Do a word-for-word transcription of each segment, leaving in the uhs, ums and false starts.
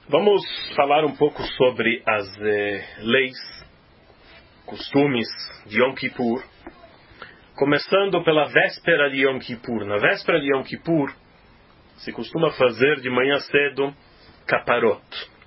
Vamos falar um pouco sobre as eh, leis, costumes de Yom Kippur, começando pela véspera de Yom Kippur. Na véspera de Yom Kippur, se costuma fazer de manhã cedo caparot.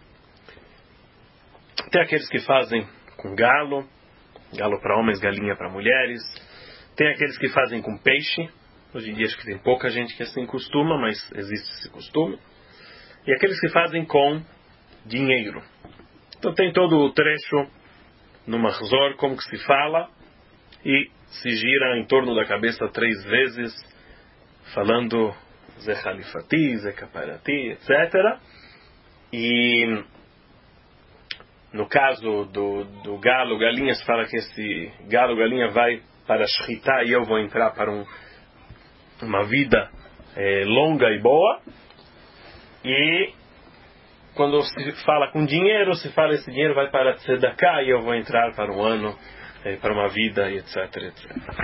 Tem aqueles que fazem com galo, galo para homens, galinha para mulheres. Tem aqueles que fazem com peixe. Hoje em dia acho que tem pouca gente que assim costuma, mas existe esse costume. E aqueles que fazem com dinheiro. Então tem todo o trecho no Mahzor, como que se fala, e se gira em torno da cabeça três vezes, falando Ze Halifati, Ze Kaparati, etcétera. E no caso do, do galo, galinha, se fala que esse galo, galinha vai para Shchita e eu vou entrar para um, uma vida é, longa e boa. E quando se fala com dinheiro, se fala esse dinheiro vai para Tzedakah e eu vou entrar para um ano, é, para uma vida, etc, etcétera.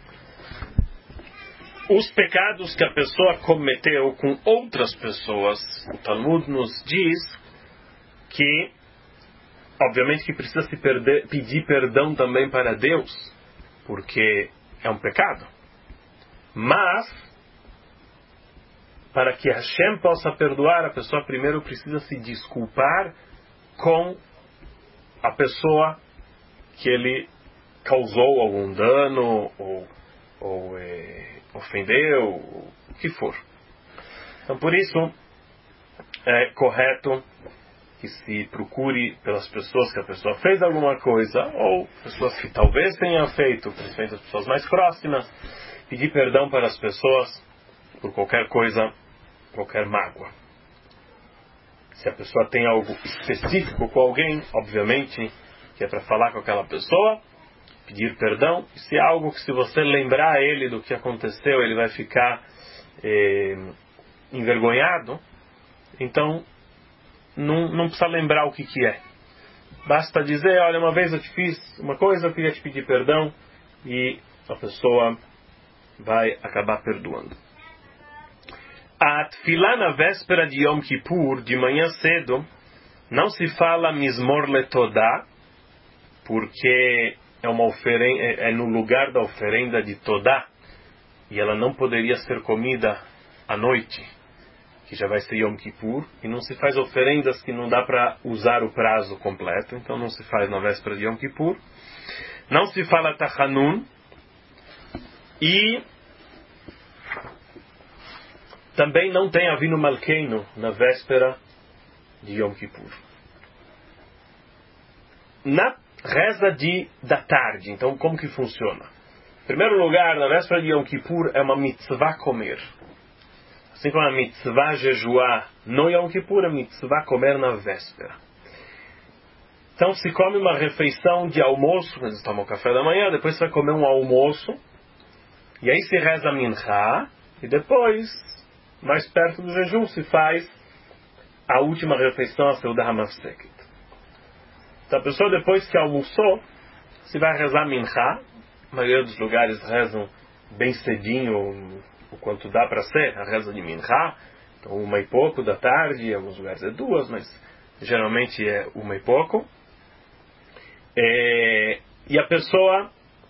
Os pecados que a pessoa cometeu com outras pessoas, o Talmud nos diz que, obviamente, que precisa se perder, pedir perdão também para Deus, porque é um pecado. Mas para que Hashem possa perdoar, a pessoa primeiro precisa se desculpar com a pessoa que ele causou algum dano ou, ou é, ofendeu, o que for. Então, por isso, é correto que se procure pelas pessoas que a pessoa fez alguma coisa, ou pessoas que talvez tenham feito, principalmente as pessoas mais próximas, pedir perdão para as pessoas por qualquer coisa, qualquer mágoa. Se a pessoa tem algo específico com alguém, obviamente que é para falar com aquela pessoa, pedir perdão. E se é algo que, se você lembrar ele do que aconteceu, ele vai ficar eh, envergonhado, então não, não precisa lembrar o que, que é. Basta dizer, olha, uma vez eu te fiz uma coisa, eu queria te pedir perdão, e a pessoa vai acabar perdoando. A tefilá na véspera de Yom Kippur, de manhã cedo, não se fala Mizmor Letodá, porque é, uma oferenda, é no lugar da oferenda de Todá, e ela não poderia ser comida à noite, que já vai ser Yom Kippur, e não se faz oferendas que não dá para usar o prazo completo, então não se faz na véspera de Yom Kippur. Não se fala Tachanun, e também não tem Avinu Malkeinu na véspera de Yom Kippur. Na reza de, da tarde, então como que funciona? Em primeiro lugar, na véspera de Yom Kippur é uma mitzvah comer. Assim como a mitzvah jejuar no Yom Kippur, a mitzvah comer na véspera. Então se come uma refeição de almoço, quando você toma o café da manhã, depois você vai comer um almoço, e aí se reza minchá, e depois, mais perto do jejum, se faz a última refeição, a Seudah HaMafseket. Então a pessoa, depois que almoçou, se vai rezar minchá. A maioria dos lugares rezam bem cedinho, o quanto dá para ser a reza de minchá. Então uma e pouco da tarde, em alguns lugares é duas, mas geralmente é uma e pouco. É, e a pessoa,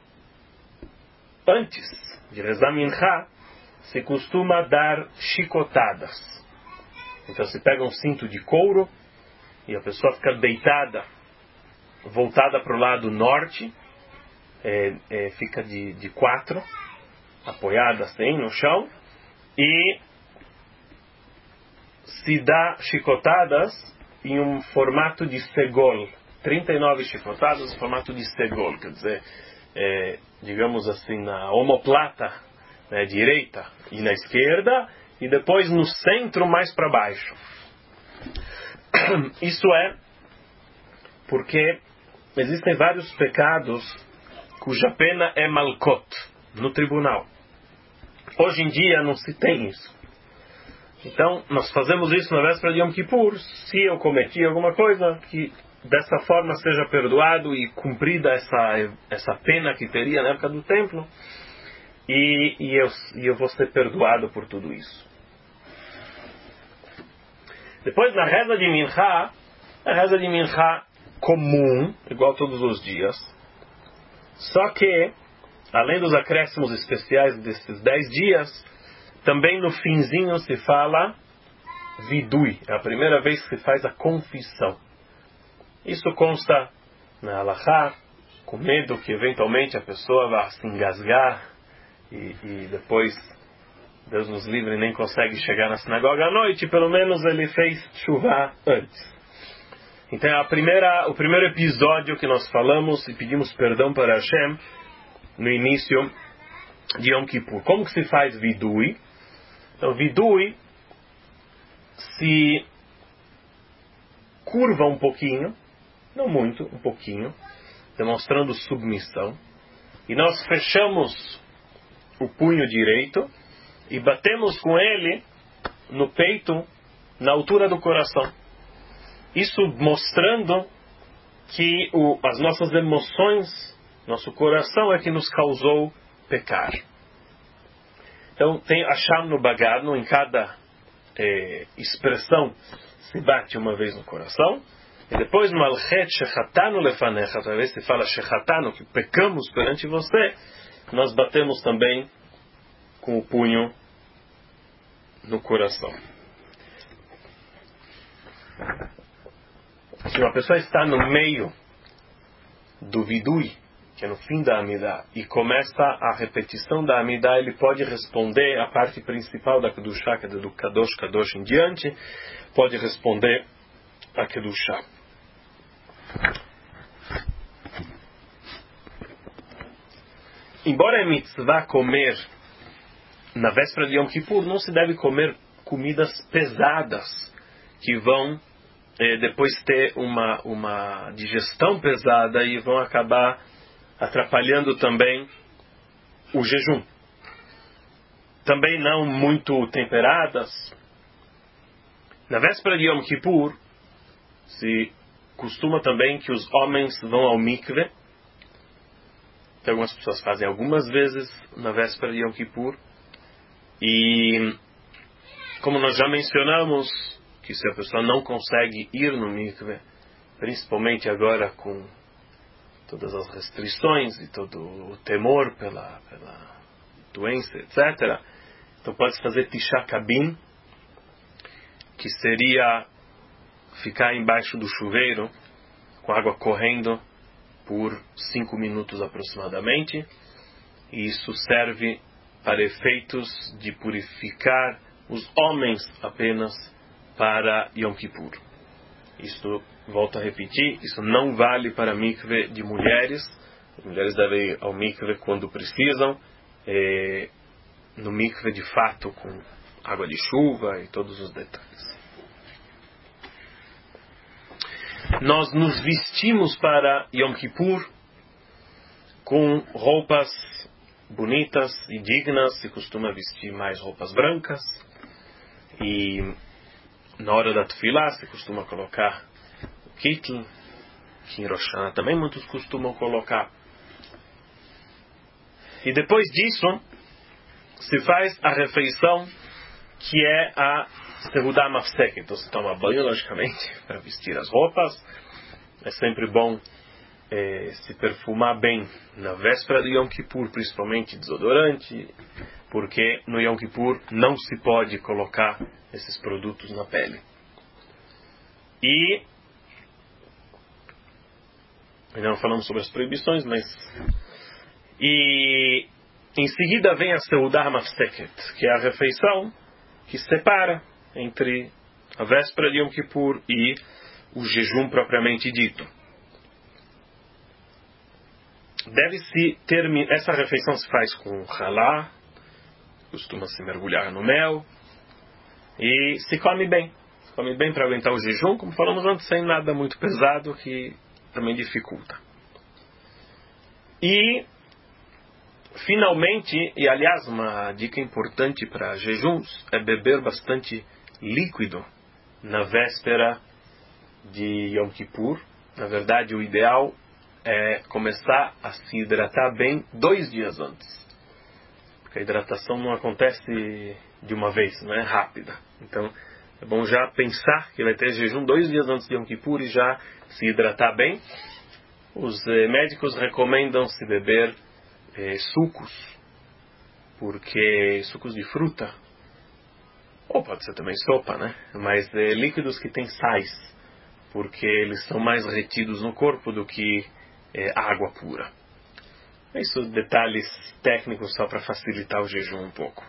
antes de rezar minchá, se costuma dar chicotadas. Então se pega um cinto de couro e a pessoa fica deitada, voltada para o lado norte, é, é, fica de, de quatro, apoiada assim no chão, e se dá chicotadas em um formato de segol, trinta e nove chicotadas em formato de segol, quer dizer, é, digamos assim, na omoplata, na direita e na esquerda, e depois no centro mais para baixo. Isso é porque existem vários pecados cuja pena é malkot no tribunal. Hoje em dia não se tem isso. Então nós fazemos isso na véspera de Yom Kippur. Se eu cometi alguma coisa, que dessa forma seja perdoado e cumprida essa, essa pena que teria na época do templo, e, e, eu, e eu vou ser perdoado por tudo isso. Depois, na reza de Mincha, a reza de Mincha comum, igual todos os dias. Só que, além dos acréscimos especiais desses dez dias, também no finzinho se fala vidui. É a primeira vez que se faz a confissão. Isso consta na Halachá, com medo que eventualmente a pessoa vá se engasgar e, e depois, Deus nos livre, nem consegue chegar na sinagoga à noite. Pelo menos ele fez chuva antes. Então, a primeira, o primeiro episódio que nós falamos e pedimos perdão para Hashem no início de Yom Kippur. Como que se faz vidui? Então, vidui se curva um pouquinho, não muito, um pouquinho, demonstrando submissão. E nós fechamos o punho direito e batemos com ele no peito, na altura do coração. Isso mostrando que o, as nossas emoções, nosso coração é que nos causou pecar. Então, tem Asham no Bagadno, em cada eh, expressão se bate uma vez no coração. E depois, no Malchet Shechatanu Lefanecha, outra vez se fala Shechatanu, que pecamos perante você, nós batemos também com o punho no coração. Se uma pessoa está no meio do vidui, que é no fim da Amidah, e começa a repetição da Amidah, ele pode responder a parte principal da Kedushá, que é do Kadosh, Kadosh em diante, pode responder a Kedushá. Embora é mitzvah comer na véspera de Yom Kippur, não se deve comer comidas pesadas, que vão eh, depois ter uma, uma digestão pesada e vão acabar atrapalhando também o jejum. Também não muito temperadas. Na véspera de Yom Kippur, se costuma também que os homens vão ao mikve. Então, algumas pessoas fazem algumas vezes na véspera de Yom Kippur. E, como nós já mencionamos, que se a pessoa não consegue ir no mikve, principalmente agora com todas as restrições e todo o temor pela, pela doença, etcétera, então pode fazer Tisha Kabin, que seria ficar embaixo do chuveiro com água correndo por cinco minutos aproximadamente. E isso serve para efeitos de purificar os homens apenas para Yom Kippur. Isso, volto a repetir, isso não vale para mikve de mulheres. As mulheres devem ir ao mikve quando precisam, é, no mikve de fato com água de chuva e todos os detalhes. Nós nos vestimos para Yom Kippur com roupas bonitas e dignas. Se costuma vestir mais roupas brancas. E na hora da tefilá se costuma colocar o kittel, que em Rosh Hashanah também muitos costumam colocar. E depois disso se faz a refeição, que é a Seudah Mafsek. Então se toma banho, logicamente, para vestir as roupas. É sempre bom é, se perfumar bem na véspera de Yom Kippur, principalmente desodorante, porque no Yom Kippur não se pode colocar esses produtos na pele. E ainda não falamos sobre as proibições, mas e em seguida vem a Seudah Mafseket, que é a refeição que separa entre a véspera de Yom Kippur e o jejum propriamente dito. Deve-se terminar, essa refeição se faz com halá, costuma se mergulhar no mel, e se come bem. Se come bem para aguentar o jejum, como falamos antes, sem nada muito pesado que também dificulta. E finalmente, e aliás uma dica importante para jejuns, é beber bastante líquido na véspera de Yom Kippur. Na verdade, o ideal é começar a se hidratar bem dois dias antes. Porque a hidratação não acontece de uma vez, não é rápida. Então, É bom já pensar que vai ter jejum dois dias antes de Yom Kippur e já se hidratar bem. Os eh, médicos recomendam se beber eh, sucos, porque sucos de fruta, ou pode ser também sopa, né? Mas eh, líquidos que têm sais, porque eles são mais retidos no corpo do que eh, água pura. Isso, detalhes técnicos só para facilitar o jejum um pouco.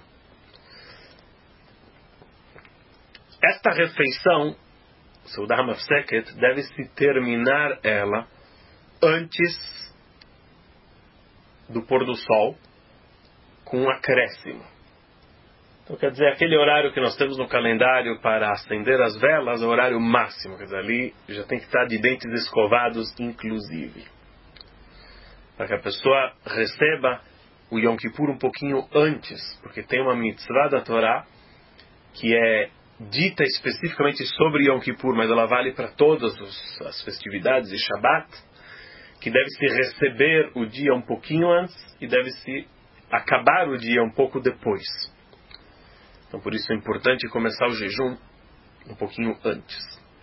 Esta refeição, Seudah Mafseket, deve-se terminar ela antes do pôr do sol, com um acréscimo. Então, quer dizer, aquele horário que nós temos no calendário para acender as velas é o horário máximo. Quer dizer, ali já tem que estar de dentes escovados, inclusive. Para que a pessoa receba o Yom Kippur um pouquinho antes, porque tem uma mitzvah da Torá que é dita especificamente sobre Yom Kippur, mas ela vale para todas os, as festividades de Shabbat, que deve-se receber o dia um pouquinho antes e deve-se acabar o dia um pouco depois. Então, por isso é importante começar o jejum um pouquinho antes.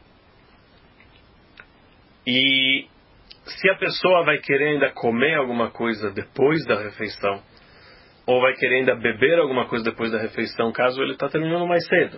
E se a pessoa vai querer ainda comer alguma coisa depois da refeição, ou vai querer ainda beber alguma coisa depois da refeição, caso ele está terminando mais cedo,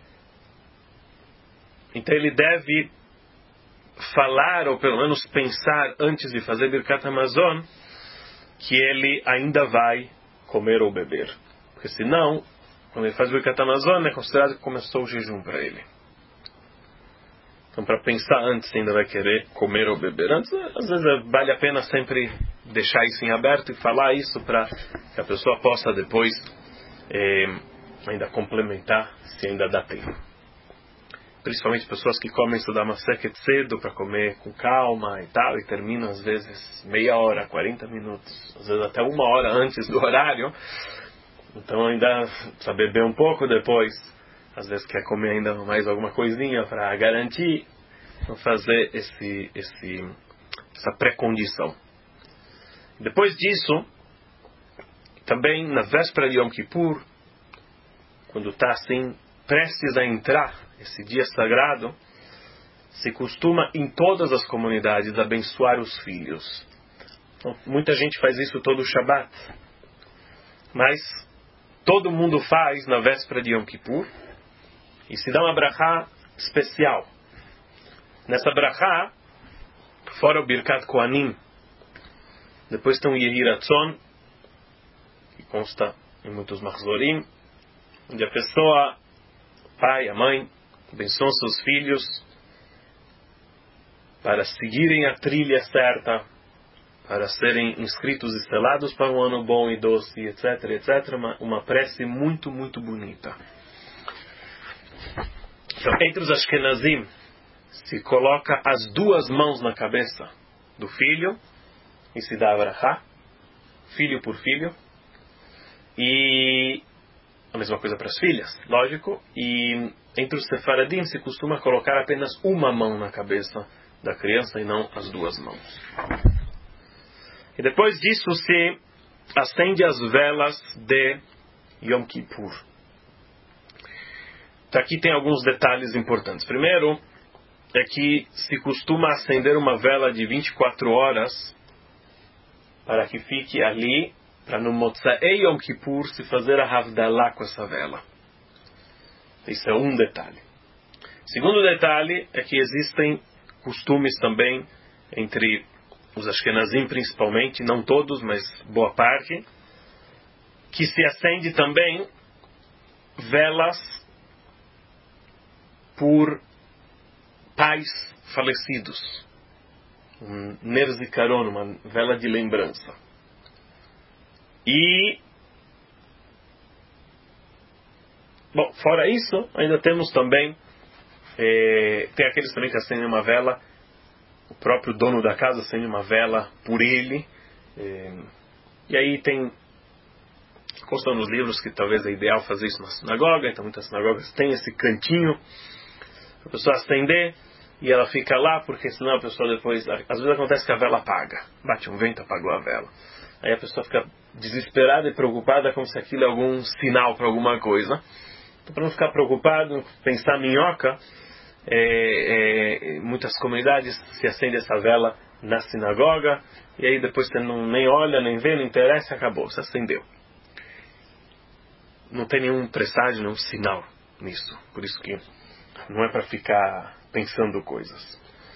então ele deve falar, ou pelo menos pensar, antes de fazer Birkat Hamazon, que ele ainda vai comer ou beber. Porque senão, quando ele faz Birkat Hamazon, é considerado que começou o jejum para ele. Então, para pensar antes se ainda vai querer comer ou beber. Antes, às vezes, vale a pena sempre deixar isso em aberto e falar isso para que a pessoa possa depois eh, ainda complementar, se ainda dá tempo. Principalmente pessoas que comem Seudah Mafseket cedo para comer com calma e tal, e terminam às vezes meia hora, quarenta minutos, às vezes até uma hora antes do horário. Então ainda precisa beber um pouco depois. Às vezes quer comer ainda mais alguma coisinha para garantir, não fazer esse, esse, essa pré-condição. Depois disso, também na véspera de Yom Kippur, quando está assim prestes a entrar esse dia sagrado, se costuma em todas as comunidades abençoar os filhos. Então, muita gente faz isso todo o Shabat, mas todo mundo faz na véspera de Yom Kippur e se dá uma brachá especial. Nessa brachá, fora o Birkat Kohanim, depois tem o Yehi Ratzon, que consta em muitos Machzorim, onde a pessoa, o pai, a mãe, abençoam seus filhos para seguirem a trilha certa, para serem inscritos e selados para um ano bom e doce, etc, etcétera. Uma, uma prece muito, muito bonita. Então, entre os Ashkenazim, se coloca as duas mãos na cabeça do filho e se dá a brachá, filho por filho, e a mesma coisa para as filhas, lógico. E entre os Sefaradim se costuma colocar apenas uma mão na cabeça da criança e não as duas mãos. E depois disso se acende as velas de Yom Kippur. Então aqui tem alguns detalhes importantes. Primeiro é que se costuma acender uma vela de vinte e quatro horas para que fique ali, para no Motzei Yom Kippur se fazer a Havdalah com essa vela. Isso é um detalhe. Segundo detalhe é que existem costumes também entre os Ashkenazim principalmente, não todos, mas boa parte, que se acende também velas por pais falecidos. Um ner zikaron, uma vela de lembrança. E, bom, fora isso, ainda temos também, eh, tem aqueles também que acendem uma vela, o próprio dono da casa acende uma vela por ele, eh, e aí tem, constam nos livros que talvez é ideal fazer isso na sinagoga, então muitas sinagogas têm esse cantinho, a pessoa acender, e ela fica lá, porque senão a pessoa depois, às vezes acontece que a vela apaga, bate um vento, apagou a vela. Aí a pessoa fica desesperada e preocupada como se aquilo é algum sinal para alguma coisa. Então, para não ficar preocupado, pensar minhoca, é, é, muitas comunidades se acende essa vela na sinagoga, e aí depois você não, nem olha, nem vê, não interessa, acabou, se acendeu. Não tem nenhum presságio, nenhum sinal nisso. Por isso que não é para ficar pensando coisas.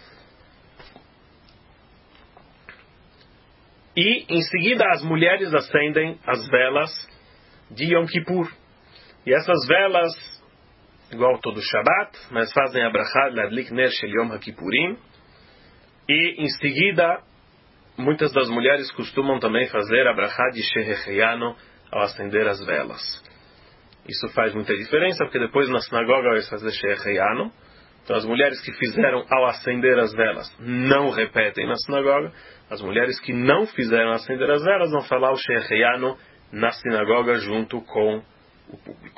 E em seguida as mulheres acendem as velas de Yom Kippur. E essas velas, igual todo Shabbat, mas fazem a brachá Ladlik Ner Shel Yom HaKippurim. E em seguida, muitas das mulheres costumam também fazer a brachá de Shehecheyanu ao acender as velas. Isso faz muita diferença, porque depois na sinagoga vai fazer Shehecheyanu. Então as mulheres que fizeram ao acender as velas não repetem na sinagoga. As mulheres que não fizeram acender as velas vão falar o Shehecheyanu na sinagoga junto com o público.